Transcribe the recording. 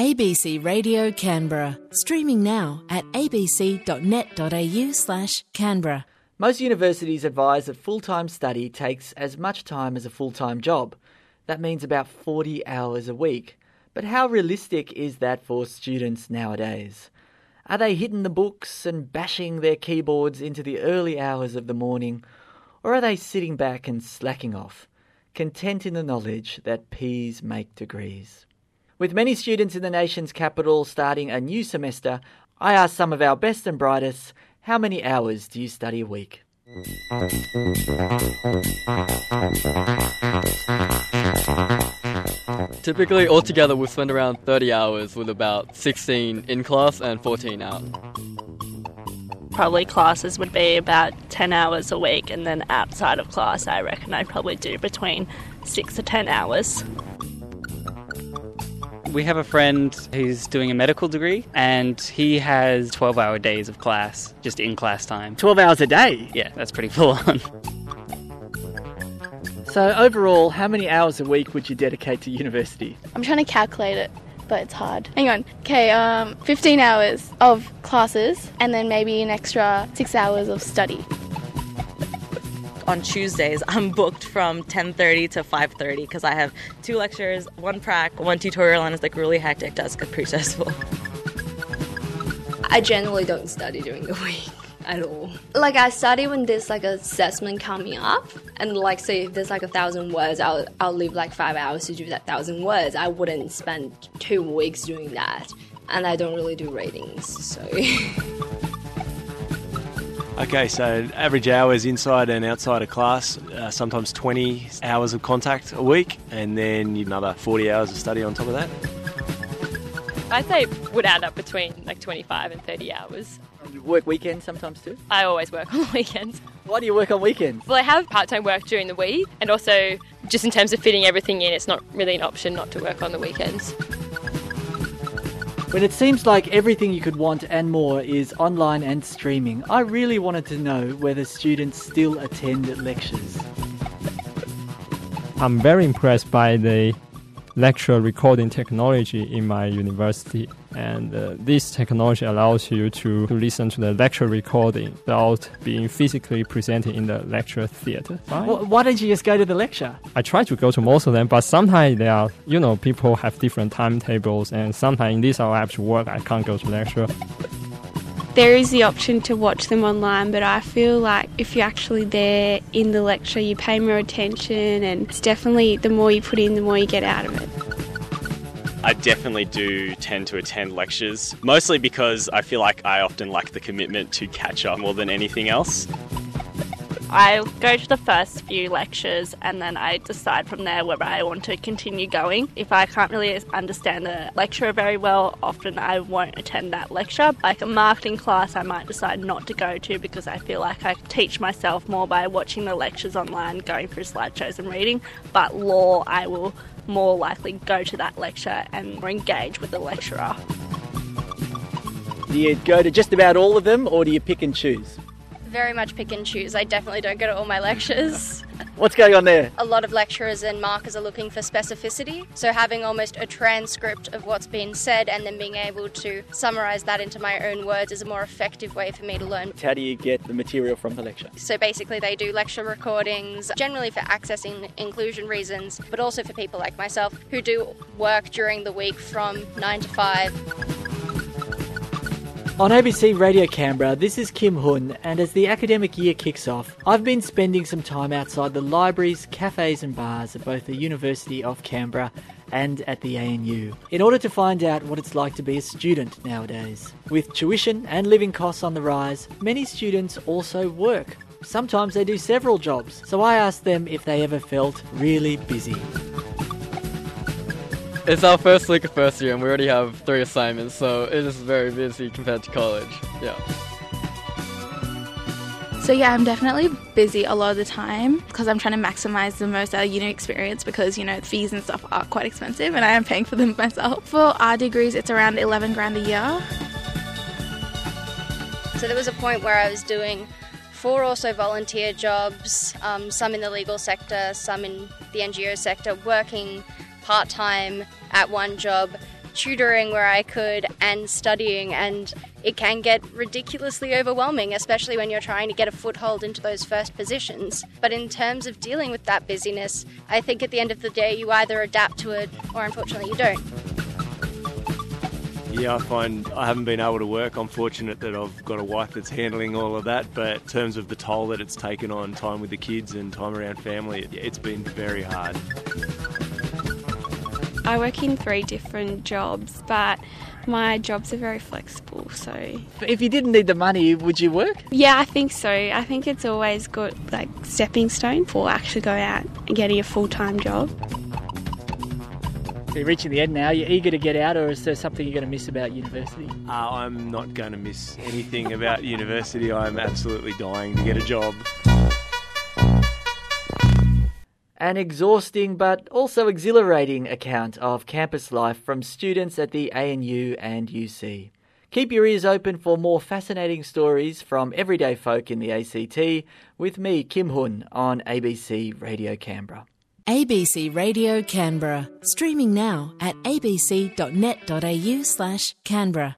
ABC Radio Canberra, streaming now at abc.net.au/Canberra. Most universities advise that full-time study takes as much time as a full-time job. That means about 40 hours a week. But how realistic is that for students nowadays? Are they hitting the books and bashing their keyboards into the early hours of the morning? Or are they sitting back and slacking off, content in the knowledge that P's make degrees? With many students in the nation's capital starting a new semester, I asked some of our best and brightest, how many hours do you study a week? Typically, altogether, we'll spend around 30 hours with about 16 in class and 14 out. Probably classes would be about 10 hours a week, and then outside of class, I reckon I'd probably do between 6 to 10 hours. We have a friend who's doing a medical degree and he has 12-hour days of class, just in class time. 12 hours a day? Yeah, that's pretty full on. So overall, how many hours a week would you dedicate to university? I'm trying to calculate it, but it's hard. Hang on. Okay, 15 hours of classes and then maybe an extra 6 hours of study. On Tuesdays, I'm booked from 10:30 to 5:30 because I have 2 lectures, 1 prac, 1 tutorial, and it's like really hectic. Does get pretty stressful. I generally don't study during the week at all. Like I study when there's like an assessment coming up, and like say if there's like 1,000 words, I'll leave like 5 hours to do that 1,000 words. I wouldn't spend 2 weeks doing that, and I don't really do ratings, so. Okay, so average hours inside and outside of class, sometimes 20 hours of contact a week, and then another 40 hours of study on top of that. I'd say it would add up between like 25 and 30 hours. You work weekends sometimes too? I always work on the weekends. Why do you work on weekends? Well, I have part-time work during the week, and also just in terms of fitting everything in, it's not really an option not to work on the weekends. When it seems like everything you could want and more is online and streaming, I really wanted to know whether students still attend lectures. I'm very impressed by the lecture recording technology in my university, and this technology allows you to listen to the lecture recording without being physically presented in the lecture theatre. Why don't you just go to the lecture? I try to go to most of them, but sometimes there are, people have different timetables, and sometimes in this hour I have to work, I can't go to lecture. There is the option to watch them online, but I feel like if you're actually there in the lecture, you pay more attention, and it's definitely the more you put in, the more you get out of it. I definitely do tend to attend lectures, mostly because I feel like I often lack the commitment to catch up more than anything else. I go to the first few lectures and then I decide from there whether I want to continue going. If I can't really understand the lecturer very well, often I won't attend that lecture. Like a marketing class, I might decide not to go to because I feel like I teach myself more by watching the lectures online, going through slideshows and reading. But law, I will more likely go to that lecture and engage with the lecturer. Do you go to just about all of them, or do you pick and choose? Very much pick and choose. I definitely don't go to all my lectures. What's going on there? A lot of lecturers and markers are looking for specificity, so having almost a transcript of what's been said and then being able to summarise that into my own words is a more effective way for me to learn. How do you get the material from the lecture? So basically they do lecture recordings, generally for accessing inclusion reasons, but also for people like myself who do work during the week from 9 to 5. On ABC Radio Canberra, this is Kim Hun, and as the academic year kicks off, I've been spending some time outside the libraries, cafes and bars at both the University of Canberra and at the ANU, in order to find out what it's like to be a student nowadays. With tuition and living costs on the rise, many students also work. Sometimes they do several jobs, so I asked them if they ever felt really busy. It's our first week of first year and we already have 3 assignments, so it is very busy compared to college. Yeah. So yeah, I'm definitely busy a lot of the time because I'm trying to maximise the most out of uni experience because, fees and stuff are quite expensive and I am paying for them myself. For our degrees, it's around 11 grand a year. So there was a point where I was doing 4 or so volunteer jobs, some in the legal sector, some in the NGO sector, working part-time at one job, tutoring where I could and studying, and it can get ridiculously overwhelming, especially when you're trying to get a foothold into those first positions. But in terms of dealing with that busyness, I think at the end of the day you either adapt to it or unfortunately you don't. Yeah, I find I haven't been able to work. I'm fortunate that I've got a wife that's handling all of that, but in terms of the toll that it's taken on time with the kids and time around family, it's been very hard. I work in 3 different jobs, but my jobs are very flexible, so... If you didn't need the money, would you work? Yeah, I think so. I think it's always good, like, stepping stone for actually going out and getting a full-time job. So you're reaching the end now. You're eager to get out, or is there something you're going to miss about university? I'm not going to miss anything about university. I'm absolutely dying to get a job. An exhausting but also exhilarating account of campus life from students at the ANU and UC. Keep your ears open for more fascinating stories from everyday folk in the ACT with me, Kim Hun, on ABC Radio Canberra. ABC Radio Canberra, streaming now at abc.net.au/Canberra.